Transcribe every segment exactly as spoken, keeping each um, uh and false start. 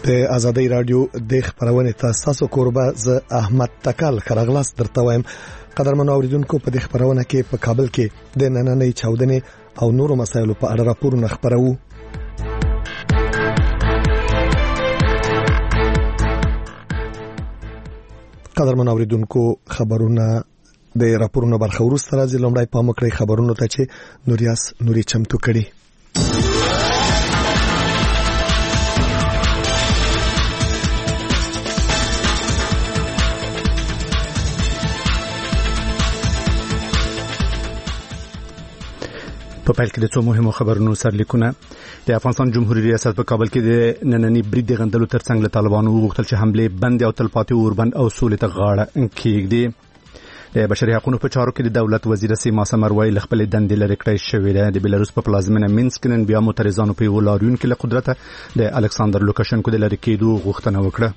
د ازادي رادیو د خبرونه تاسو کوربه ز احمد تکل خرغلاس درته وایم. قدرمن اوریدونکو په دې خبرونه کې په کابل کې د نننۍ چاودنې او نورو مسایلو په اړه راپورونه خبرو. قدرمن اوریدونکو خبرونه د راپورونو برخه ورسته راځي. لومړی پام وکړئ خبرونو ته چې نوریاس نوري چمتو کړي. په پیل کې د څو مهمو خبرونو سرلیکونه. د افغانستان جمهوریت ریاست په کابل کې د نننۍ برید غندلو ترڅنګ له طالبانو وغوښتل چې حمله بند او تلپاتې اوربند او سولې ته غاړه کېږدي. د بشري حقوقو په چارو کې د دولت وزیر سیما سمروي ل خپل دندې لري کړی شوې ده. د بلاروس په پلازمینه مینسک نن بیا معترضانو په ولاريون کې له قدرت د الکساندر لوکاشنکو د لری کېدو غوښتنه وکړه.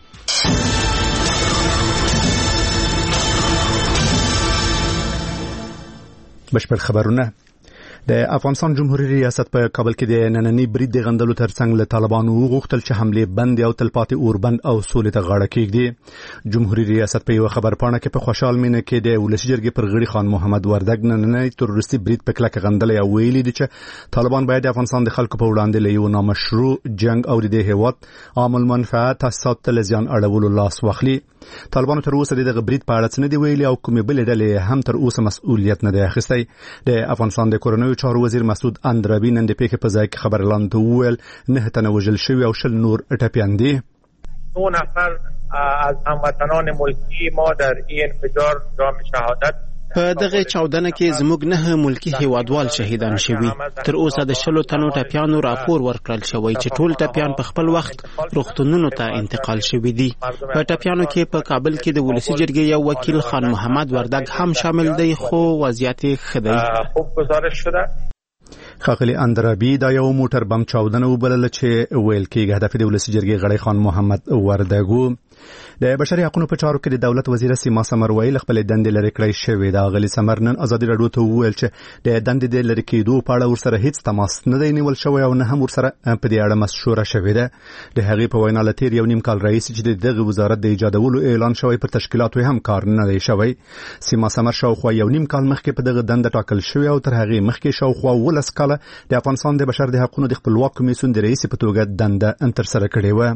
بشپړ خبرونه. د افغانستان جمهوریت ریاست په کابل کې د نننۍ برید غندلو ترڅنګ له طالبانو وغوښتل چې حمله بند او تلپاتې اوربند او سولې ته غاړه کېږدي. جمهوریت ریاست په یو خبر پاڼه کې په خوشحال مینه کې د ولسی جرګې پر غړي خان محمد وردګ نننۍ تروریستي برید په کلک غندل او ویلي دي چې طالبان باید د افغانستان د خلکو په وړاندې له یو نامشروع جنگ او د هیواد عامل منفعت تاسات ته لزیان اړولو لاس واخلي. طالبانو تر اوسه دغه برید په اړه څه نه دی ویلي او کومې بلې ډلې هم تر اوسه مسؤلیت نه دی اخیستی. د افغانستان د کورنیو چارو وزیر مسعود اندرابی نن د پیښې په ځای کې خبر اعلان وکړ. نه تنه وژل شوی او شل نور ټپیان دي. دو نفر از هموطنان ملکی ما در این انفجار جام شهادت په دغه چاودنه کې زموږ نه ملکی هیوادوال شهیدان شوي. تر اوسه د شلو تنو ټپیانو راپور ورکړل شوی چې ټول ټپیان په خپل وخت روغتونونو ته انتقال شوي دي. په ټپیانو کې په کابل کې د ولسی جرګې یو وکیل خان محمد وردګ هم شامل دی خو وضعیت ښه دی. خوب گزارش شده. خاغلی اندرابی دا یو موټر بم چاودنه وبلل چې ویل کېږي هدف د ولسی جرګې غړي خان محمد وردګو. د بشري حقوقو په چارو کې د دولت وزیر سیما سمروي ل خپل دندې لري کړی شوې ده. غلی سمر نن ازادي رادیو ته وویل چې د دندې د لري کېدو په اړه ورسره هیڅ تماس نه دی نیول شوی او نه هم ورسره په دې اړه مشوره شوې ده. د هغې په وینا لتیر یو نیم کال رئیس چې دغه وزارت د ایجادولو اعلان شوی پر تشکیلاتو هم کار نه دی شوی. سیما سمر شاوخوا یو نیم کال مخکې په دغه دنده ټاکل شوی او تر هغې مخکې شاوخوا ولس کاله د افغانستان د بشر د حقوقو د خپلواک کمیسیون د رئیس په توګه دنده انتر سره کړې و.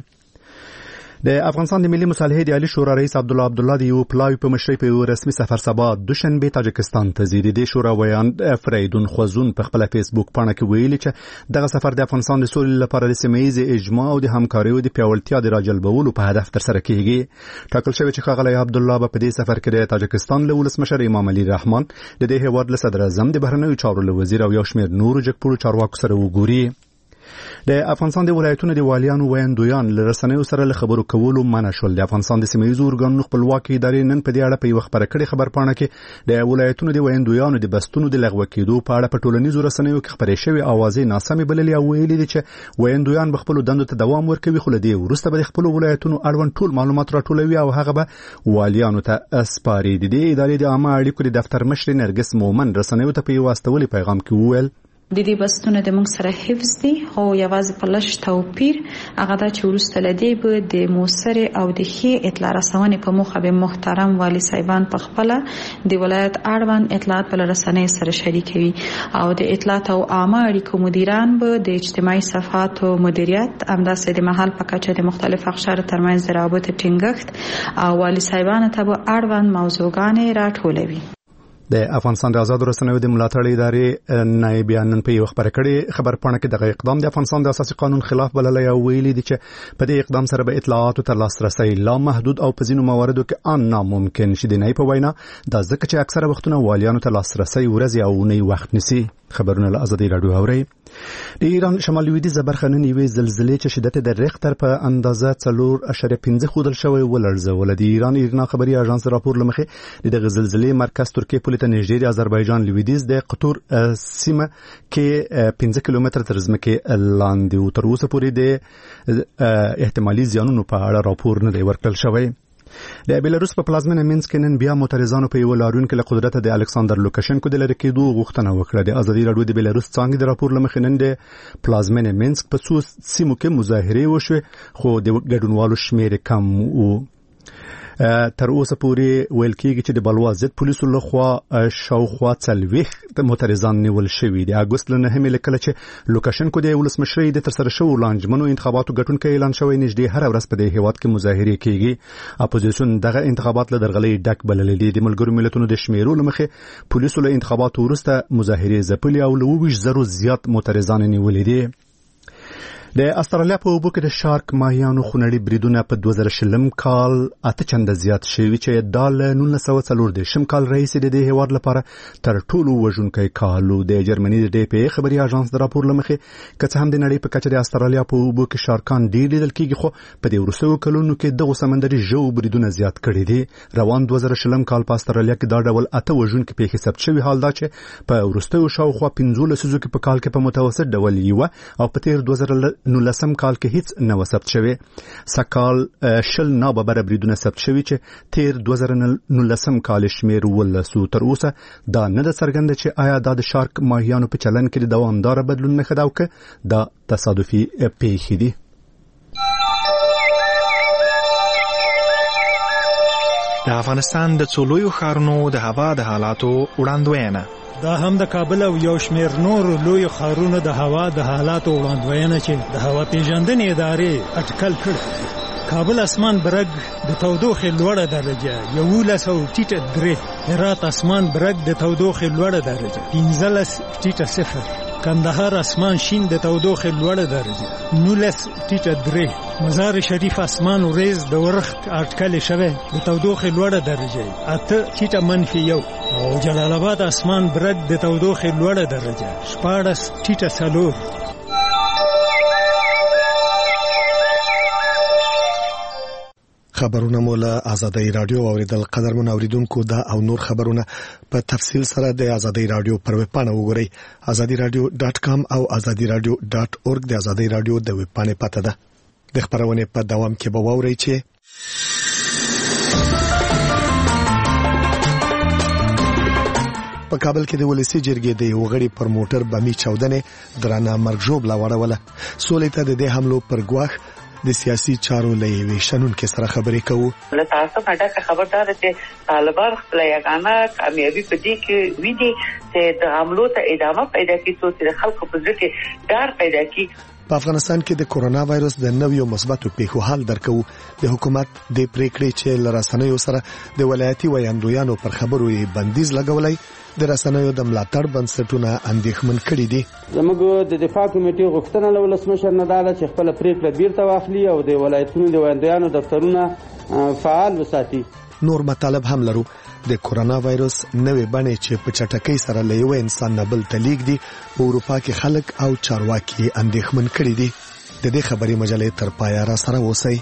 د افغانستان د ملي مصالحې د عالی شورا رئیس عبد الله عبد الله د یو پلاوی په مشرۍ په رسمي سفر سبا دوشنبه تاجکستان ته ځي. د شورا ویان فریدون خوزون په خپل فیسبوک پاڼه کې ویلي چې دغه سفر د افغانستان د سولې لپاره د سیمه ییزې اجماع او د همکارۍ د پیاوړتیا د راجلبولو په هدف تر سره کیږي. ټاکل شوی چې ښاغلی عبد الله په دې سفر کې د تاجکستان له ولسمشر امام علي رحمان د دې هیواد له صدر اعظم د بهرنیو چارو له وزیر او یو شمېر نورو جګپوړو چارواکو سره وګوري. د افغانستان د ولایتونو د والیانو ویاندویان له رسنیو سره له خبرو کولو منع شول. د افغانستان د سیمه ییزو ارګانونو خپلواکي ادارې نن په دې اړه په یو خبره کړې خبر پاڼه کې د ولایتونو د ویاندویانو د بستونو د لغوه کېدو په اړه په ټولنیزو رسنیو کې خبرې شوې اوازې ناسمې بللې او ویلي دي چې ویاندویان به خپل دندو ته دوام ورکوي خو له دې وروسته به خپل ولایتونو اړوند ټول معلومات راټولوي او هغه به والیانو ته اسپاري. د دې ادارې د عامه اړیکو د دفتر مشر نرګس مومن رسنیو ته په یو واستولي پیغام کې وویل د دې بستونه د موږ سره حفظ دي خو یوازې په لږ توپیر هغه دا چې وروسته له دې به د موثرې او د ښې اطلاع رسونې په موخه به محترم والي صاحبان په خپله د ولایت اړوند اطلاعات په رسنیو سره شریکوي او د اطلاعات او عامه اړیکو مدیران به د اجتماعي صفحاتو مدیریت همداسې د محل په کچه د مختلف اقشارو ترمنځ د روابطو ټینګښت او والي صاحبانو ته به اړوند موضوعګانې راټولوي. د افغانستان د آزاد رسنیو د ملاتړ ادارې نائبان نن په یو خبر کړي خبر پاڼه کې دغه اقدام د افغانستان د اساسي قانون خلاف بللی او ویلي دي چې په دې اقدام سره به اطلاعاتو ته لاسرسي لا محدود او په ځینو مواردو کې ان ناممکن شي. د نه په وینا دا ځکه چې اکثره وختونه والیانو ته لاسرسي ورځي او نه وخت نسی. خبرونه له ازادي رادیو اوري. د ایران شمال لویدیځه برخه نن یوې زلزلې چې شدت د ریختر په اندازه څلور اعشاریه پنځه ښودل شوی ولړزول. د ایران ایرنا خبري اژانس راپور لمخې د زلزلې مرکز ترکیه پولې ته نږدې د آذربایجان لویدیځ د قطور سیمه کې پنځه کیلومتر تر ځمکې لاندې او تر اوسه پورې د احتمالي زیانونو په اړه راپور نه دی ورکړل شوی. د بیلاروس په پلازمینه مینسک کې نن بیا معترضانو په یو لاریون کې له قدرت د الکساندر لوکاشنکو د لری کېدو غوښتنه وکړه. د ازادي راډیو د بیلاروس څانګې د راپور لمخې نن د پلازمینه مینسک په څو سیمو کې مظاهرې وشوې، خو د ګډونوالو شمیر کم وو. تر اوسه پورې ویل کېږي چې د بلوا ضد پولیسو لخوا شاوخوا څلوېښت معترضان نیول شوي دي. اګوست له نهمې له کله چې لوکاشنکو د ولسمشرۍ د ترسره شوو لانجمنو انتخاباتو ګټونکی اعلان شوی، نږدې هره ورځ په دې هیواد کې مظاهرې کېږي. اپوزیسیون دغه انتخابات له درغلۍ ډک بللي دي. د ملګرو ملتونو د شمیرو له مخې پولیسو له انتخاباتو وروسته مظاهرې ځپلي او له اووه زرو زیات معترضان نیولي دي. د استرالیا په اوبو کې د شارک ماهیانو خونړي بریدونه په دوه زره شلم کال اته چنده زیات شوي چې دا له نولس سوه څلور دېرشم کال راهیسې د دې هیواد لپاره تر ټولو وژونکی کال و. د جرمني د ډي پی خبري اژانس د راپور له مخې که څه هم د نړۍ په کچه د استرالیا په اوبو کې شارکان ډېر لیدل کېږي، خو په دې وروستیو کلونو کې دغه سمندري ژوو بریدونه زیات کړي دي. روان دوه زره شلم کال په استرالیا کې دا ډول اته وژونکي پیښې ثبت شوي، حال دا چې په وروستیو شاوخوا پنځه لسیزو کې په کال کې په متوسط ډول یوه او په تیر دوه زره نولسم کال کې هیڅ نه ثبت شوی. سکال شل ناببره بریدونه ثبت شوي چې تیر دوه زره نولسم کال شمیر ولسو. تر اوسه دا نه ده څرګنده چې آیا دا د شارک ماهیانو په چلن کې د دوامداره بدلون نښه ده او که دا تصادفي پیښې دي. د افغانستان د څو لویو ښارونو د هوا د حالاتو وړاندوینه. دا هم د کابل او یو شمیر نور لوی ښارونو د هوا د حالاتو وړاندوینه چې د هوا پیژندنې ادارې اټکل کړ. کابل اسمان برګ د تودوخې لوړه درجه یولس او ټیټه درې، هرات اسمان برګ د تودوخې لوړه درجه پنځلس ټیټه صفر، کندهار اسمان شین د تودوخې لوړه درجه نولس ټیټه درې، مزار شریف اسمان وریز د ورښت اټکل شوی د تودوخې لوړه درجه اته ټیټه منفي یو، او جلال آباد اسمان برګ د تودوخې لوړه درجه شپاړس ټیټه څلور. خبرونه مو له آزادۍ رادیو اوریدل. قدرمن اوریدونکو دا او نور خبرونه په تفصیل سره د آزادۍ رادیو پر ویب پاڼه وګورئ، آزادي رادیو ډاټ کام او آزادي رادیو ډاټ اورګ د آزادۍ رادیو د ویب پاڼې پته ده. د خبرونې په دوام کې به واورئ چې په کابل کې د ولسی جرګې د یو غړي پر موټر بمي چاودنې درانه مرګ ژوبله وړوله. سولې ته د دې حملو پر ګواښ د سیاسي چارو لوي شنونکو سره خبرې کوو. له تاسو څخه خبردار چې طالبان خپل یګانه کامیابی په دې کې ویدي چې د حملو ته ادامه پیدا کړي، چې خلکو په ځکه ډار پیدا کړي. په افغانستان کې د کورونا وایرس د نویو مثبتو پیښو حال درکو. د حکومت د پریکړې چې لرسنیو سره د ولایتي ویاندویانو پر خبرو یې بندیز لګولای د رسنیو د ملاتړ بنسټونه اندېښمن کړي دي. زموږ د دفاع کمیټې غوښتنه له ولسمشر نه ده چې خپل پریکړه بیرته واخلي او د ولایتونو د ویاندویانو دفترونه فعال وساتي. نور مطالب هم لرو. د کورونا وایرس نوې بڼې چې په چټکۍ سره له یو انسان نه بل ته لیږدي په اروپا کې خلک او چارواکي اندېښمن کړي دي. د دې خبري مجلې تر پایه را سره اوسئ.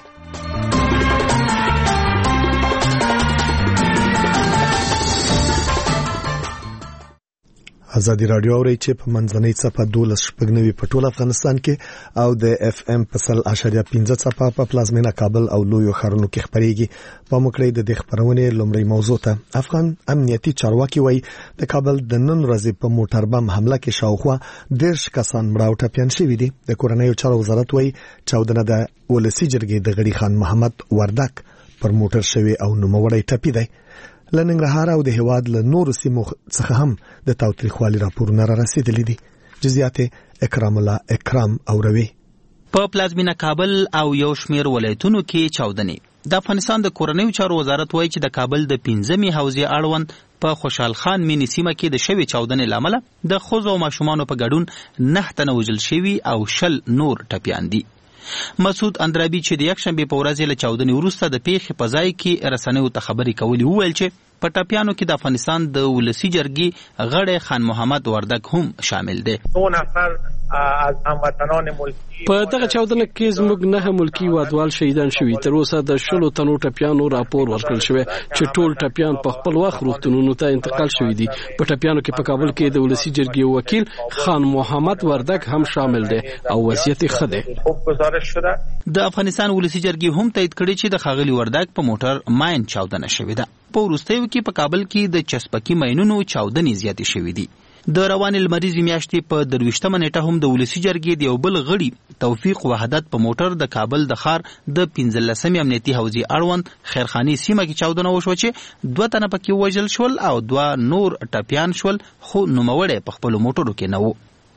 آزادي رادیو اوري چې په منځنۍ صفه دولس شپږنوي په ټول افغانستان کې او د اف ام په سل اشاریه پنځه صفه په پلازمینه کابل او لویو ښارونو کې خبريږي. په مکړې د خبرونې لومړی موضوع ته افغان امنیتي چارواکي وایي د کابل د نن ورځې په موټر بم حمله کې شاوخوا دیرش کسان مړه او ټپيان شوي دي. د کورنیو چارو وزارت وایي چاودنه د ولسی جرګې د غړي خان محمد وردک پر موټر شوی او نوموړی ټپي دی. لننګرهار او د هواد له نورو سیمو څخه هم د تاوتریخوالي راپورونه را رسیدلي دي. جزئیات اکرام الله اکرام اوروي. په پلازمینه کابل او یو شمیر ولایتونو کې چاودنې. د افغانستان د کورنیو چارو وزارت وایي چې د کابل د پنځمې حوزې اړوند په خوشحال خان مینی سیمه کې د شوی چاودنې لامل د ښځو او ماشومانو په ګډون نه تنه وژل شوي او شل نور ټپيان دي. مسعود اندرابي چې د یک شنبه په ورځ له چاودنې وروسته د پیښې په ځای کې رسنیو ته خبرې کولې وویل چې په ټپیانو کې د افغانستان د ولسی جرګې غړی خان محمد وردک هم شامل دی. دو نفر از هموطنان ملکی په دغه چاودنه کې زموږ نه ملکی وادوال شهیدان شوي. تر اوسه د شلو تنو ټپیانو راپور ورکړل شوی چې ټول ټپیان په خپل وخت روغتونونو ته انتقال شوي دي. په ټپیانو کې په کابل کې د ولسی جرګې وکیل خان محمد وردک هم شامل دی او وضعیت ښه دی. د افغانستان ولسی جرګې هم تایید کړی چې د ښاغلي وردک په موټر ماین چاودنه شوې ده. په وروستیو کې په کابل کې د چسپکي ماینونو چاودنې زیاتې شوې دي. د روانې لمریزې میاشتې په درویشتمه نیټه هم د ولسی جرګې د یو بل غړي توفیق وحدت په موټر د کابل د ښار د پنځلسمې امنیتي حوزې اړوند خیرخاني سیمه کې چاودنه وشوه چې دوه تنه پکې وژل شول او دوه نور ټپیان شول، خو نوموړی په خپلو موټرو کې نه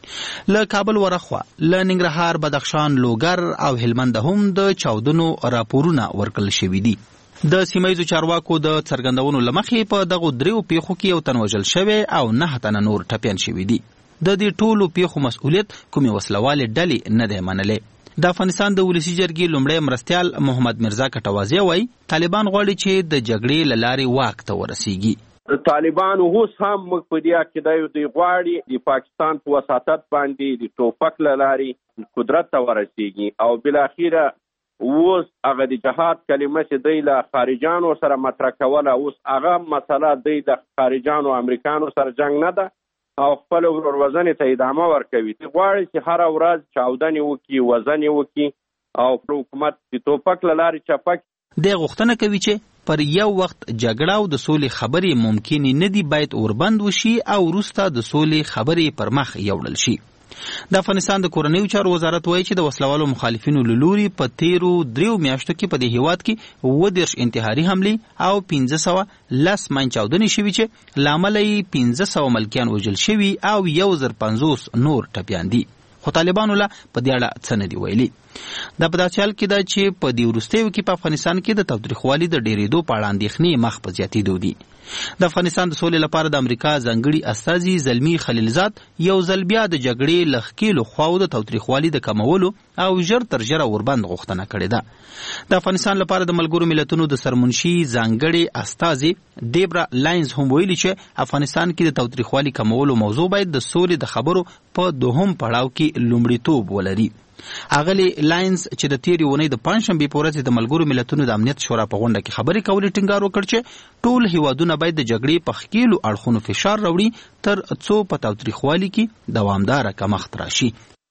و. له کابل ورخوا له ننګرهار، بدخشان، لوګر او هلمند هم د چاودنو راپورونه ورکړل شوي دي. د سیمایزو چارواکو د څرګندونو لمخې په دغو دریو پیښو کې یو تن وژل شوی او نه تنه نور ټپیان شوي دي. د دې ټولو پیښو مسؤلیت کومې وسلوالې ډلې نه دی منلی. د افغانستان د ولسی جرګې لومړی مرستیال محمد مرزا کټوازی وایي طالبان غواړي چې د جګړې له لارې واک ته ورسیږي. طالبان اوس هم موږ په دې عقیده یو دوی غواړي د پاکستان په وساطت باندې د ټوپک له لارې قدرت ته ورسیږي او بالاخره اوس هغه د جهاد کلمه چې دوی له خارجانو سره مطرح کوله، اوس هغه مسله دوی د خارجانو امریکانو سره جنگ نه ده او خپل وروروزنې ته ادامه ورکوي. دوی غواړي چې هره ورځ چاودنې وکړي، وژنې وکړي او پر حکومت د ټوپک له لارې چپک. دی غوښتنه کوي چې پر یو وخت جګړه او د سولې خبرې ممکنې نه دي، باید اوربند وشي او وروسته د سولې خبرې پر مخ یوړل شي. د افغانستان د کورنیو چارو وزارت وایي چې د وسلوالو مخالفینو له لوري په تیرو دریو میاشتو کې په دې هیواد کې اووه دېرش انتحاري حملې او پنځه سوه لس ماین چاودنې شوي چې له امله یې پنځه سوه ملکیان وژل شوي او یو زر پنځوس نور ټپیان دي. خو طالبانو لا په دې اړه څه نه دي ویلي. دا په داسې حال کې ده چې په دې وروستیو کې په افغانستان کې د تاوتریخوالي د ډېرېدو په اړه اندېښنې مخ په زیاتېدو دي. د افغانستان د سولې لپاره د امریکا ځانګړي استازي زلمي خلیلزاد یو ځل بیا د جګړې له ښکېلو خواو د تاوتریخوالي د کمولو او ژر تر ژره وربند غوښتنه کړې ده. د افغانستان لپاره د ملګرو ملتونو د سرمنشي ځانګړي استازي دیبرا لاینز هم ویلي چې افغانستان کې د تاوتریخوالي کمولو موضوع باید د سولې د خبرو په دوهم پړاو کې لومړیتوب ولري. اغلی لاینز چې د تیرې اونۍ د پنجشنبې په ورځ د ملګرو ملتونو د امنیت شورا په غونډه کې خبرې کولې ټینګار وکړ چې ټول هیوادونه باید د جګړې په ښکېلو اړخونو فشار راوړي تر څو په تاوتریخوالي کې دوامداره کمښت راشي.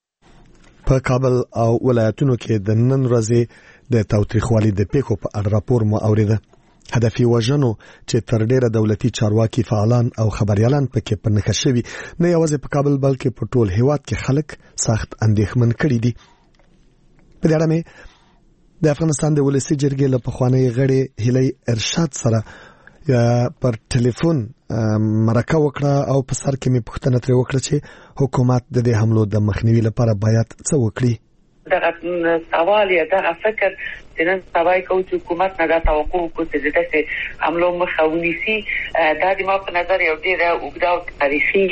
په کابل او ولایتونو کې د نن ورځې د تاوتریخوالي د پیښو په اړه راپور مو اوریده. هدفي وژنو چې تر ډیره دولتي چارواکي فعالان او خبريالان پکې په نښه شوي نه یوازې په کابل بلکې په ټول هیواد کې خلک سخت اندېښمن کړي دي. په دې اړه مې د افغانستان د ولسی جرګې له پخوانۍ غړي هیلې ارشاد سره پر ټلیفون مرکه وکړه او په سر کې مې پوښتنه ترې وکړه چې حکومت د دې حملو د مخنیوي لپاره باید څه وکړي. دغه سوال یا دغه فکر چې نن سبا یې کوو چې حکومت نه دا توقع وکړو چې داسې حملو مخه ونیسي، دا د ما په نظر یو ډېره اوږده او تاریخي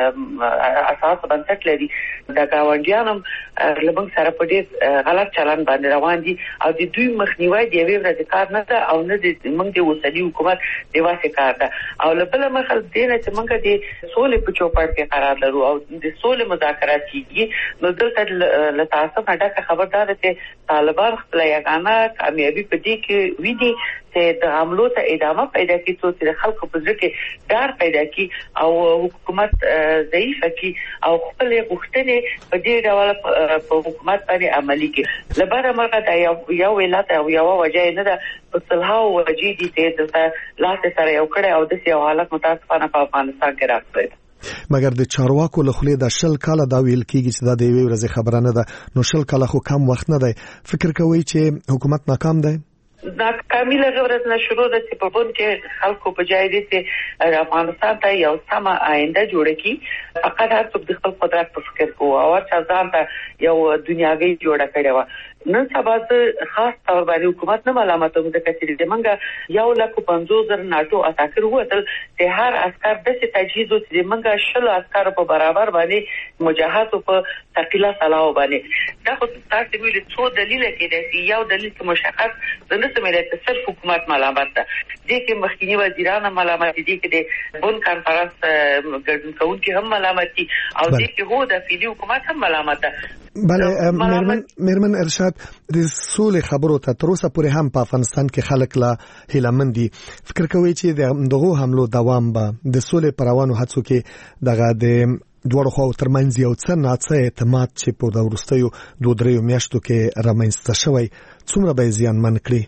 اساس بنسټ لري. د ګاونډیانو له موږ سره په ډېر غلط چلند باندې روان دي او د دوی مخنیوی د یوې ورځې کار نه ده او نه د موږ د اوسني حکومت د واسې کار ده. او له بله مخه دې نه چې موږ د سولې په چوپړ کې قرار لرو او د سولې مذاکرات کېږي، نو دلته له تعصب نه ډکه خبر دا ده چې طالبان خپله یګانه کامیابي په دې کې ویني چې د حملو ته ادامه پیدا کړي، څو چې د خلکو په زړه کې ډار پیدا کړي او حکومت ضعیفه کړي او خپلې غوښتنې په دې ډول په حکومت باندې عملي کړي. له بره مرغه دا یو علت او یوه وجه نه ده، په سلهاو وجې دي چې دلته لاس سره یو کړی او داسې یو حالت متاسفانه په افغانستان کې راغلی. مګر د چارواکو له خولې د شل کاله دا ویل کېږي چې دا د یوې ورځې خبره نه ده، نو شل کاله خو کم وخت نه دی. فکر کوئ چې حکومت ناکام دی؟ ناکامي له ورځ نه شروع ده چې په بون کې خلکو په جای دي چې افغانستان ته یو سمه آینده جوړه کړي. فقط هر څوک د خپل قدرت په فکر کوو او هر چا ځان ته یو دنیاوي جوړه کړې وه. نن سبا د خاص تور باندې حکومت نه ملامتوم د کچې د منګه یو لک پنځوس زره ناتو اتاکر وته ته هر عسكر د تجهیز او د منګه شل عسكر په برابر باندې مجاهد په ثقيله سلاو باندې دا خو تاسو ویل څو دلیل کې دی یو دلیل چې مشخص د نس ملت صرف حکومت ملامت ده دي کې مخکینی وزیران ملامت دي کې د بون کانفرنس ګډون کوونکي هم ملامت دي او دي کې هو د فیلی حکومت هم ملامت ده. بله میرمن میرمن ارشاد د سولې خبرو ته تر اوسه پورې هم په افغانستان کې خلک لا هیلمن دي. فکر کوي چې دغه حملو دوام به د سولې پروانو هڅو کې دغه د دوړو خو ترمنځ یو څه ناڅه اعتماد چې په د ورستیو دوه دریو میاشتو کې رامنځته شوی څومره به زیانمن کړي؟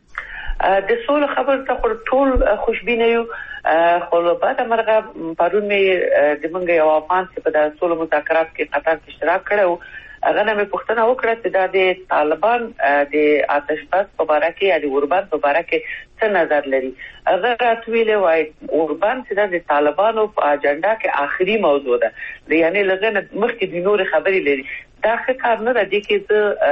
د سولې خبر ته ټول خوشبینه یو خو بعد مرغه پرون مې د منګ یو افغان چې په د سولې مذاکرات کې قطر کې اشتراک کړو هغه نه مې پوښتنه وکړه چې دا د طالبان د آتش بس په اړه کې یا د اوربان په اړه کې څه نظر لري. هغه راتویل وای اوربان چې د طالبانو په اجنډا کې آخري موضوع ده یعنی لږه مخکې د نور خبرې لري. دا ښه کار نه دی چې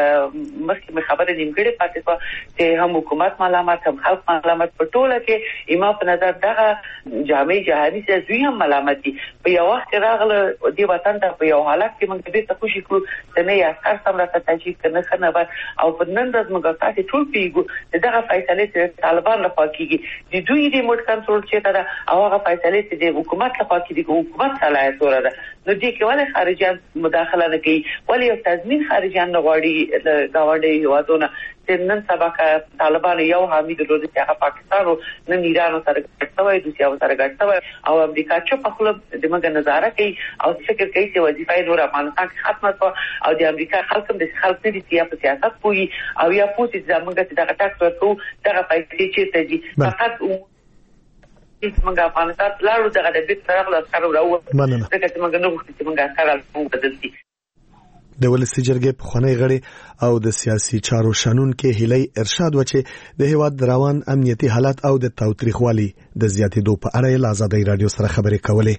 زه مخکې خبره نیمګړې پاتې په چې هم حکومت ملامت هم خلک ملامت په ټوله کې ایما په نظر دغه جامع جهاني چې دوی هم ملامت دي په یو وخت راغله دی وطن ته په یو حالت کې موږ دې ته خوشي کړو چې نه یا کار سم راته تاجیک کنه خنه بر او په نن ورځ موږ تاسو ټول پیګو دغه فیصله چې طالبان لخوا کیږي د دوی ریموټ کنټرول چې دا او هغه فیصله چې د حکومت لخوا کیږي حکومت صلاحیت ورده نو دې کې ولې خارجيان مداخله نه کوي یو تضمین خارجيان غواړي د گاونډي هیوادونو چې نن سبا کا طالبان یو حامي د روزي چې پاکستان او نن ایران سره ګټوي د سیاو سره ګټوي او امریکا چې په خپل د مګ نظاره کوي او فکر کوي چې وظیفه نور افغانستان کې ختمه او د امریکا خلک د خلک د سیاست کوي او یا پوتې زمونږ چې دغه ټاکس ورکو دغه پیسې چې ته دي فقط چې موږ افغانستان لاړو دغه د بیت سره خلاص کارو راو ځکه چې موږ نه غوښتو چې موږ کار بدل شي. د ولسی جرګې په خونې غړي او د سیاسي چارو شانون کې هلي ارشاد و چې د هیواد روان امنیتي حالت او د تاوتریخوالي د زیاتېدو په اړه له آزادۍ رادیو سره خبرې کولې.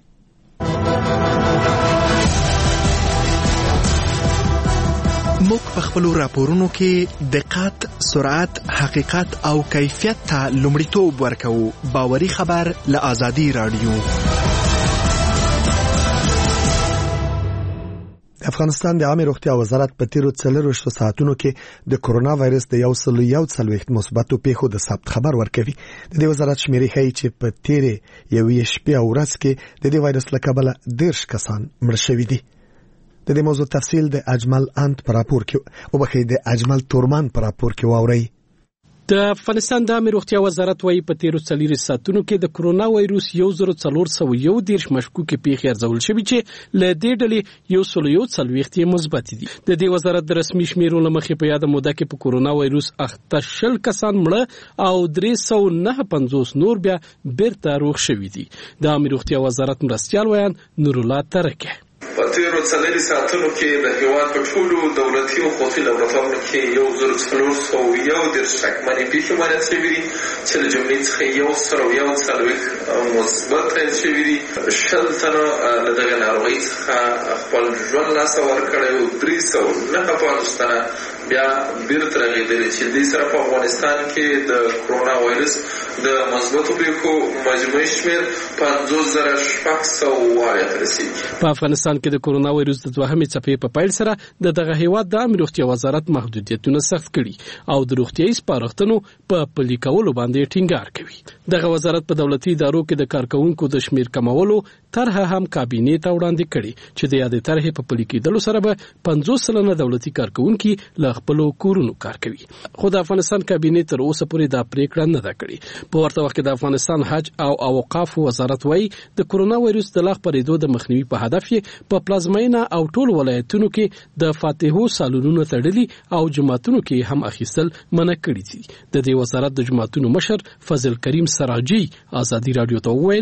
موږ په خپل راپورونو کې دقت، سرعت، حقیقت او کیفیت ته لومړیتوب ورکوو. باوري خبر له آزادۍ رادیو. افغانستان د عامه روغتیا وزارت په تیرو څلورویشتو ساعتونو کې د کورونا وایرس د یو سل یو څلوېښت مثبتو پیښو د ثبت خبر ورکوي. د دې وزارت شمیرې ښیي چې په تیرې یوې شپې او ورځ کې د دې وایرس له کبله دېرش کسان مړه شوي دي. د دې موضوع تفصیل د اجمل انت پر راپور کې او بخې د اجمل تورمان پر راپور کې واوري. د افغانستان د عامه روغتیا وزارت وايي په تیرو څلوېښتو ساعتونو کې د کورونا وایروس یو زر څلور سوه یو دېرش مشکوکې پیښې ارزول شوې چې له دې ډلې یو سل یو څلوېښت یې مثبت دي. د دې وزارت د رسمي شمیرو له مخې په یاده موده کې په کورونا وایروس اخته شل کسان مړه او درې سوه نهه پنځوس نور بیا بیرته روغ شوي دي. د عامه روغتیا وزارت مرستیال ویان نور الله ترکه په تیرو څلوېښتو ساعتونو کې د هیواد په ټولو دولتي او خصوصي لابراتوارونو کې یو زر څلور سوه یو دېرش شکمنې پیښې معاینه شوي دي چې له جملې څخه یو سل یو څلوېښت مثبت تایید شوي دي. شل تنه له دغې ناروغۍ څخه خپل ژوند لاسته ورکړی او درې سوه نهه پنځوس تنه بیا بیرته رغېدلي چې دې سره په افغانستان کې د کورونا وایرس د مثبتو پیښو مجموعي شمېر پنځوس زره شپږ سوه اویا ته رسېږي. په افغانستان کې د کورونا وایرس د دوهمې څپې په پیل سره د دغه هیواد د عامه روغتیا وزارت محدودیتونه سخت کړي او د روغتیايي سپارښتنو په پلي کولو باندې ټینګار کوي. دغه وزارت په دولتي ادارو کې د کارکونکو د شمیر کمولو طرحه هم کابینې ته وړاندې کړي چې د یادې طرحې په پلي کېدلو سره به پنځوس سلنه دولتي کارکونکي له خپلو کورونو کار کوي. خو د افغانستان کابینې تر اوسه پورې دا پریکړه نه ده کړې. په ورته وخت کې د افغانستان حج او اوقاف وزارت وايي د کورونا وایرس د لا خپرېدو د مخنیوي په هدف یې په پلازمینه او ټول ولایتونو کې د فاتحو سالونونو تړلي او جماعتونو کې هم اخیستل منع کړي دي. د دې وزارت د جماعتونو مشر فضل کریم سراجي آزادي رادیو ته وویل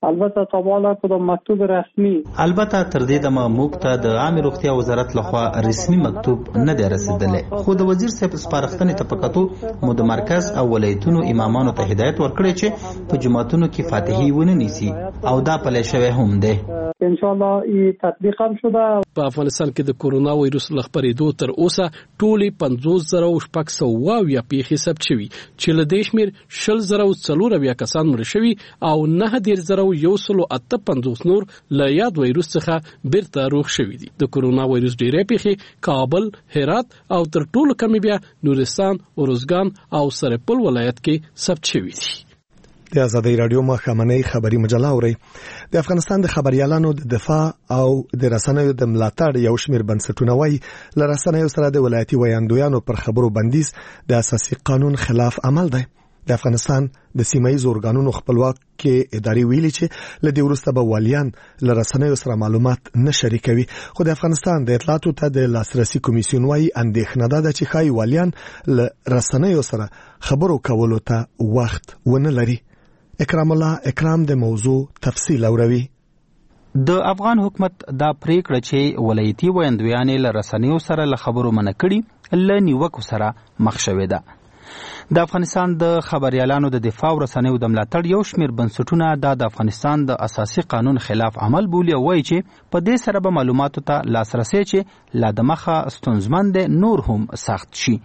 البته تابعه کدام مکتوب رسمي البته تر دې دمه موږ ته د عامه روغتیا وزارت لخوا رسمي مکتوب نه دی رسیدلی، خو د وزیر صاحب سپارښتنې ته په کتو مو د مرکز او ولایتونو امامانو ته هدایت ورکړی چې په جماعتونو کې فاتحي ونه نیسي او دا پلی شوی هم دی. ان شاء الله ای تطبیق هم شده. په افغانستان کې د کورونا وایروس له خپرېدو تر اوسه ټولې پنځوس زره او شپږ سوه اویا پیښې ثبت شوي چې له دې شمېر شل زره او څلور اویا کسان مړه شوي او نهه دېرش زره یو سل او اته پنځوس نور له یاد وایروس څخه بیرته روغ شوي دي. د کورونا وایروس ډېرې پیښې کابل، هرات او تر ټولو کمې بیا نورستان، اروزګان او سرپل ولایت کې ثبت شوي دي. د آزادۍ رادیو ماښامنۍ خبري مجله اوري. د افغانستان د خبريالانو د دفاع او د رسنیو د ملاتړ یو شمېر بنسټونه وايي ل رسنیو سره د ولایتي ویاندویانو پر خبرو بندیز د اساسي قانون خلاف عمل دی. د افغانستان د سیمایي اورګانونو خپلواک کې اداري ویلي چې ل دې وروسته به والیان ل رسنیو سره معلومات نه شریکوي، خو د افغانستان د اطلاعاتو ته د لاسرسي کمیسیون وايي اندېښنه ده چې خای والیان ل رسنیو سره خبرو کولو ته وخت ونه لري. اکرام الله اکرام د موضوع تفصیل اوروي. د افغان حکومت دا پریکړه چې ولایتي ویاندویانې له رسنیو سره له خبرو منع کړي له نیوکو سره مخ شوې ده. د افغانستان د خبريالانو د دفاع او رسنیو د ملاتړ یو شمېر بنسټونه د افغانستان د اساسي قانون خلاف عمل بولي او وایي چې په دې سره به معلوماتو ته لاسرسي چې لا د مخه ستونزمن دي نور هم سخت شي.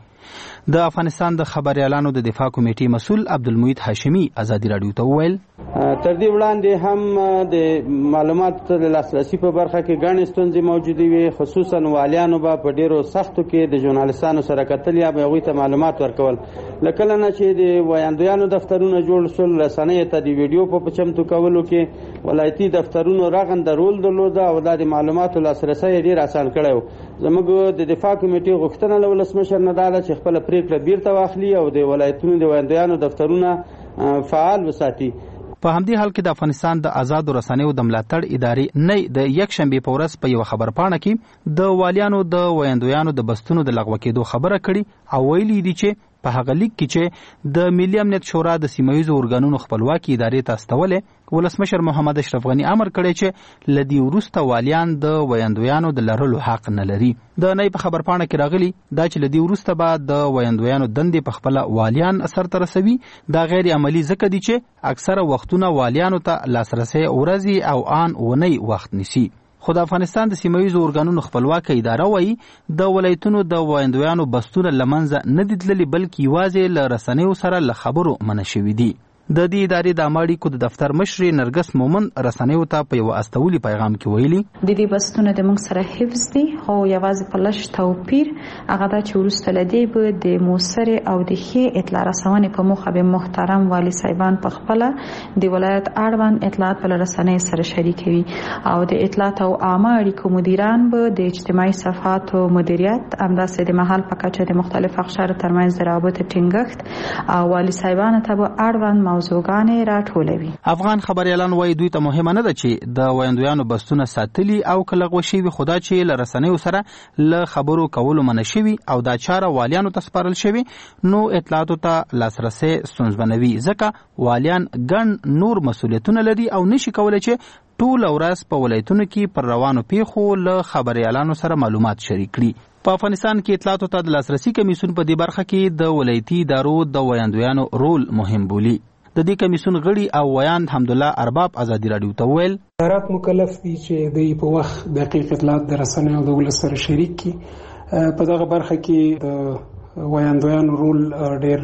د افغانستان د خبريالانو د دفاع کمیټې مسؤل عبدالمجید هاشمي ازادي رادیو ته وویل تر دې وړاندې هم د معلوماتو د لاسرسي په برخه کې ګڼې ستونزې موجودې وي، خصوصا والیانو به په ډیرو سختو کې د ژورنالستانو سره کتل یا به هغوی ته معلومات ورکول. له کله نه چې د ویاندویانو دفترونه جوړ شول، رسنیو ته د ویډیو په چمتو کولو کې ولایتي دفترونو رغنده رول درلوده او دا د معلوماتو لاسرسی ډیر اسان کړی و. زموږ د دفاع کمیټې غوښتنه له ولسمشر نه ده چې خپله پریکړه بیرته واخلي او د ولایتونو د ویاندویانو دفترونه فعال وساتي. په همدې حال کې د افغانستان د آزادو رسنیو د ملاتړ ادارې نه د یک شنبې په ورځ په یو خبرپاڼه کې د والیانو د ویاندویانو د بستونو د لغوه کېدو خبره کړې او ویلي دي چې په هغه لیک کې چې د ملي امنیت شورا د سیمایي اورګانونو خپلواکي ادارې ته استولې، ولسمشر محمد اشرف غنی امر کړی چې لدی وروسته والیان د ویاندویانو د لرلو حق نه لري. د نه په خبرپاڼه کې راغلي دا چې لدی وروسته به د ویاندویانو دندې په خپل والیان اثر تر رسوي. دا غیر عملی ځکه دي چې اکثره وختونه والیانو ته لاسرسي ورځي او آن ونی وخت نسی. خو د افغانستان د سیمایي اورګانونو خپلواکه اداره وایي د ولایتونو د ویاندویانو بستونه لمنځه نه دي تللي بلکې یوازې له رسنیو سره له خبرو منع شوي دي. د دې ادارې د عامه اړیکو د دفتر مشرې نرګس مومن رسنیو ته په یو استولي پیغام کې ویلي د دې بستونه د موږ سره حفظ دي، خو یوازې په لږ توپیر هغه دا چې وروسته له دې به د مؤثرې او د ښې اطلاع رسونې په موخه به محترم والي صاحبان په خپله د ولایت اړوند اطلاعات په رسنیو سره شریکوي او د اطلاعات او عامه اړیکو مدیران به د اجتماعي صفحاتو مدیریت همداسې د محل په کچه د مختلف اقشارو ترمنځ د رابطې ټینګښت او والي صاحبانو ته به اړوند موضوعګانې راټولوي. افغان خبريالان وایي دوی ته مهمه نه ده چې د ویاندویانو بستونه ساتلي او کلغوه شوي، خو دا چې له رسنیو سره له خبرو کولو منع شوي او دا چاره والیانو ته سپارل شوي نو اطلاعاتو ته لاسرسی ستونزمنوي، ځکه والیان ګڼ نور مسؤلیتونه لري او نشي کولی چې ټول ورځ په ولایتونو کې پر روانو پیښو له خبريالانو سره معلومات شریک کړي. په افغانستان کې اطلاعاتو ته د لاسرسي کمیسیون په دې برخه کې د ولایتي ادارو د ویاندویانو رول مهم بولي. د دې کمیسیون غړي او ویاند حمدالله ارباب ازادي رادیو ته ویل وزارت مکلف دي چې د په وخت دقیق اطلاعات د رسنیو د ولس سره شریک کړي. په دغه برخه کې د ویاندویانو رول ډېر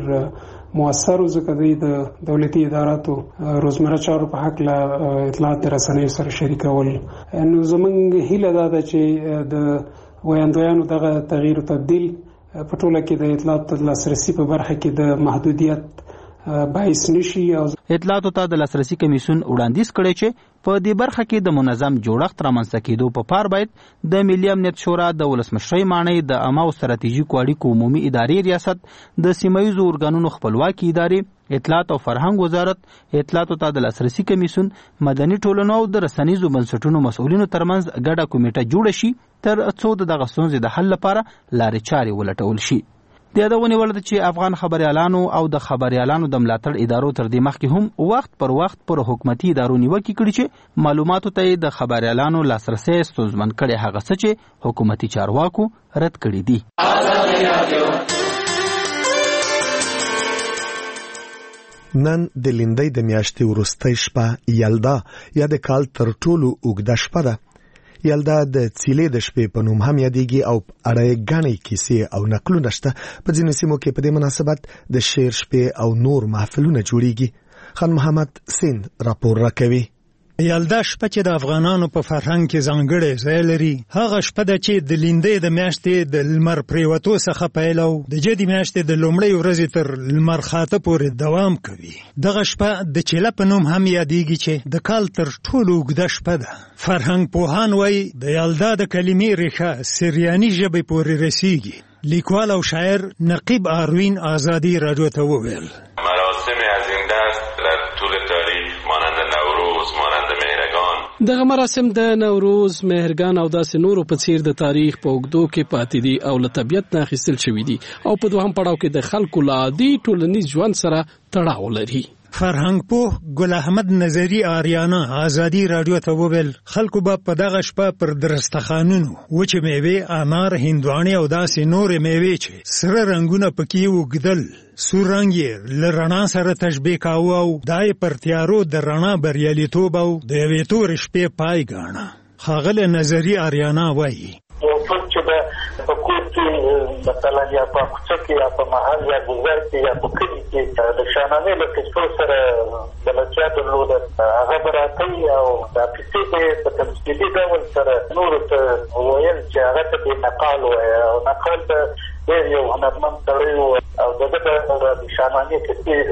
مؤثر او ځکه د دولتي اداراتو روزمره چارو په حق له اطلاعات د رسنیو سره شریکول. نو زمونږ هیله دا ده چې د ویاندویانو دغه تغییر او تبدیل په ټوله کې د اطلاعات لاسرسي په برخه کې د محدودیت باعث نشي. او اطلاعاتو ته د لاسرسي کمیسیون وړاندیز کړی چې په دې برخه کې د منظم جوړښت رامنځته کېدو په پار باید د ملي امنیت شورا د ولسمشرۍ ماڼۍ د عامه او ستراتیژیکو اړیکو عمومي ادارې ریاست، د سیمایي اورګانونو خپلواکي ادارې، اطلاعات او فرهنګ وزارت، اطلاعاتو ته د لاسرسي کمیسیون، مدني ټولنو او د رسنیزو بنسټونو مسؤلینو ترمنځ ګډه کمیټه جوړه شي تر څو د دغه ستونزې د حل لپاره لارې چارې ولټول شي. د یادونې وړ ده چې افغان خبريالانو او د خبريالانو د ملاتړ ادارو تر دې مخکې هم وخت پر وخت پر حکومتي ادارو نیوکې کړي چې معلوماتو ته د خبريالانو لاسرسي ستونزمن کړي، هغه څه چې حکومتي چارواکو رد کړي دي. نن د لیندۍ د میاشتې وروستۍ شپه یلدا یا د کال تر ټولو اوږده شپه ده. یلدا د څیلې د شپې په نوم هم یادېږي او اړه غنۍ کیسې او نقلونه شته. په ځینو سیمو کې په دې مناسبت د شعر شپې او نور محفلونه جوړیږي. خان محمد سیند راپور راکوي. یلدا شپه چې د افغانانو په فرهنګ کې ځانګړی ځای لري، هغه شپه ده چې د لیندۍ د میاشتې د لمر پریوتو څخه پیل او د جدي میاشتې د لومړۍ ورځې تر لمر خاته پورې دوام کوي. دغه شپه د چیله په نوم هم یادېږي چې د کال تر ټولو اوږده شپه ده. فرهنګ پوهان وایي د یلدا د کلمې ریښه سریاني ژبې پورې رسیږي. لیکوال او شاعر نقیب آروین آزادی رادیو ته وویل: مراسم از این دست در طول تاریخ مانند نوروز، مانند مهرگان، دغه مراسم د نوروز، مهرگان او داسې نورو په څیر د تاریخ په اوږدو کې پاتې دي او له طبیعت نه اخیستل شوي دي او په دوهم پړاو کې د خلکو له عادي ټولنیز ژوند سره تړاو لري. فرهنګ پوه ګل احمد نظری آریانا آزادی رادیو ته وویل خلکو به په دغه شپه پر درستخانونو وچې میوې، انار، هندواڼې او داسې نورې میوې چې سره رنګونه پکې وګدل سور رنګ یې له رڼا سره تشبیه کاوه او دا یې پر تیارو د رڼا بریالیتوب او د یوې تورې شپې پای ګاڼه. ښاغلی نظری آریانا وایي: یو څوک چې په کور کې مثلا یا په کوڅه کې یا په محل یا ګذر کې یا په کلي کې د شاهنامې له کیسو سره بلدتیا درلوده، هغه به راکوي او دا کیسې به یې په تمثیلي ډول سره نورو ته ویل چې هغه ته به نقال وایي او نقال به ډېر یو هنرمند سړی و او دغه د شاهنامې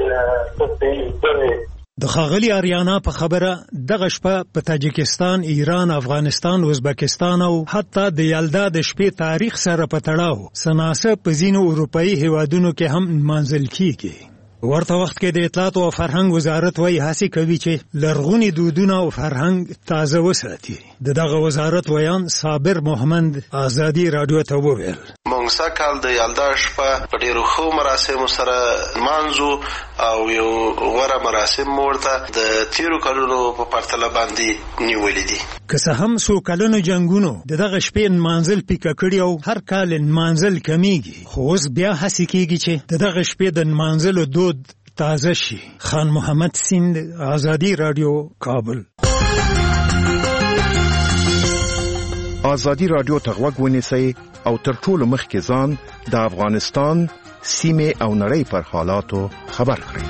کیسې څه د ښاغلي آریانا په خبره دغه شپه په تاجکستان، ایران، افغانستان، ازبکستان او حتی د یلدا د شپې تاریخ سره په تړاو سناسه په ځینو اروپایي هیوادونو کې هم نمانځل کیږي. ورته وخت کې د اطلاعات او فرهنګ وزارت وایي هڅې کوي چې لرغوني دودونه او فرهنګ تازه وساتي. د دغه وزارت ویان صابر محمد آزادی رادیو ته وویل: موږ سکهال د یلدا شپه په ډېرو ښو مراسمو سره نمانځو او یو غوره مراسم ورته د تیرو کلونو په پرتله باندې نیولې دي. که څه هم څو کلونو جنګونو د دغه شپې نمانځل پیکه کړي او هر کال نمانځل کمیږي، خو اوس بیا هڅې کېږي چې د دغه شپې د نمانځلو دود تازه شي. خان محمد سیند، آزادی رادیو، کابل. آزادی رادیو ته غوږ ونیسئ او تر ټولو مخکې ځان د افغانستان، سیمې او نړۍ پر حالاتو خبر کړئ.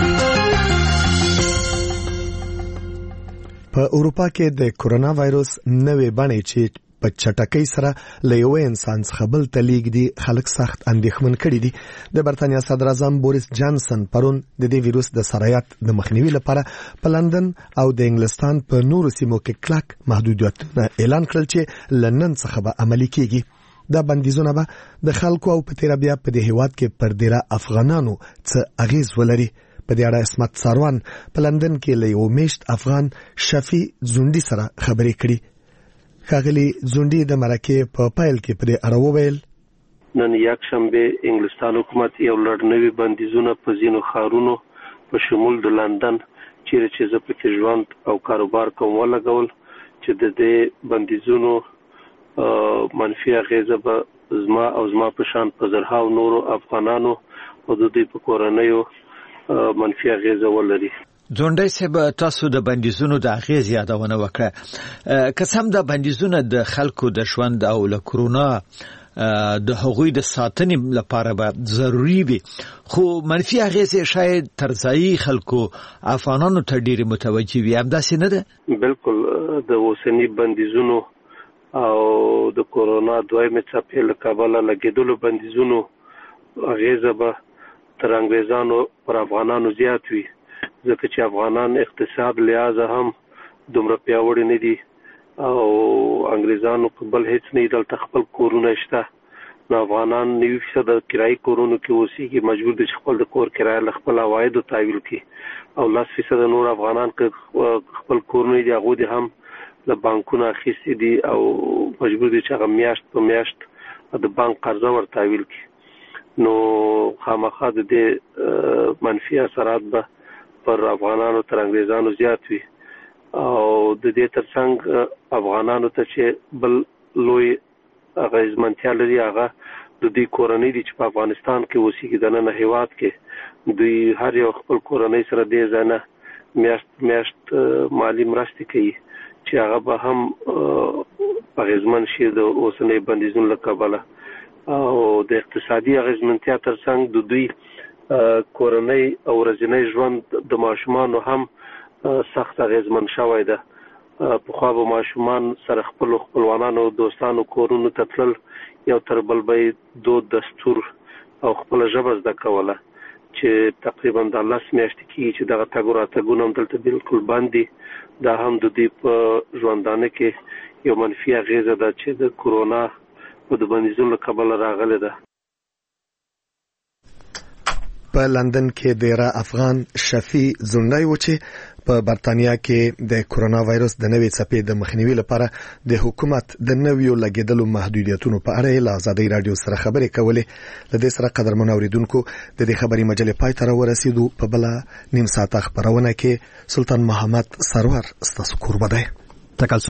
په اروپا کې د کورونا وایروس نوې بڼې چې په چټکۍ سره له یو انسان څخه بل ته لیږدي خلک سخت اندېښمن کړي دي. د برتانیا صدر اعظم بوریس جانسن پرون د دې ویروس د سرایت د مخنیوي لپاره په لندن او د انګلستان په نورو سیمو کې کلک محدودیتونه اعلان کړل چې له نن څخه به عملي کیږي. دا بندیزونه به د خلکو او په تیره بیا په دې هیواد کې پر ډیره افغانانو څه اغیز ولري. په دې اړه اسمت ساروان په لندن کې له یو میشت افغان شفی زونډي سره خبرې کړي. ښاغلي زونډي د مرکې په پایل کې په دې اړه وویل: نن یک شنبه انګلستان حکومت یو لړ نوي بندیزونه په ځینو ښارونو په شمول د لندن چیرې چې زه پکې ژوند او کاروبار کوم ولګول چې د دې بندیزونو منفي اغیزه به زما او زما په شان په زرهاو نورو افغانانو او د دوی په کورنیو منفي اغیزه ولري. ځونډی صاحب، تاسو د بندیزونو د اغیز یادونه وکړه. که څه هم د بندیزونه د خلکو د ژوند او له کرونا د هغوی د ساتنې لپاره به ضروري وي، خو منفي اغیز شاید تر ځایي خلکو افغانانو ته ډېرې متوجه وي. همداسې نه ده؟ بالکل. د اوسني بندیزونو او د کرونا دویمې څپې له کبله لګېدلو بندیزونو اغیزه به تر انګریزانو پر افغانانو زیات وي، ځکه چې افغانان اقتصاد لحاظه هم دومره پیاوړي نه دي او انګریزانو په بل هیڅ نه دلته خپل کورونه شته. نو افغانان نوي فیصد کرایي کورونو کې اوسېږي، مجبور دي چې خپل د کور کرایه له خپل عوایدو تحویل کړي او لس فیصد نور افغانان که خپل کورونه دي هغوی دي هم له بانکونو اخیستي دي او مجبور دي چې هغه میاشت په میاشت د بانک قرضه ور تحویل کړي. نو خامخا د دې منفي اثرات به پر افغانانو تر انګریزانو زیات وي او د دې ترڅنګ افغانانو ته چې بل لوی اغیزمنتیا لري هغه د دې کورنۍ دي چې په افغانستان کې اوسېږي د نن هیواد کې دوی هر یو خپل کورنۍ سره دې ځنه میاشت میاشت مالی مرستې کوي چې هغه به هم اغیزمن شي د اوسنۍ بندیزونو له کبله او د اقتصادي اغیزمنتیا ترڅنګ د دوی کورنۍ او ورځنی ژوند د ماشومانو هم سخت اغیزمن شوی ده. پخوا به ماشومان سره خپل خپلوانانو دوستانو کورونو ته تلل یو تر بل به دود دستور او خپل ژبه زده کوله چې تقریبا د لس میاشتې کې چې دغه تګ راتګونه هم دلته بالکل بند دي. دا هم د دوی په ژوندانه کې یو منفي اغیزه ده چې د کورونا او د بندیزونو له کبله راغلې ده. په لندن کې د را افغان شفیع زونډای و چې په برتانیا کې د کورونا وایرس د نوې څپې د مخنیوي لپاره د حکومت د نویو لګیدلو محدودیتونو په اړه له آزادۍ رادیو سره خبرې کولې. له دې سره قدرمن اوریدونکو د دې خبري مجلې پای ته ورسېدو. په بل نیم ساعت خبرونه کې سلطان محمد سرور ستاسو قربانه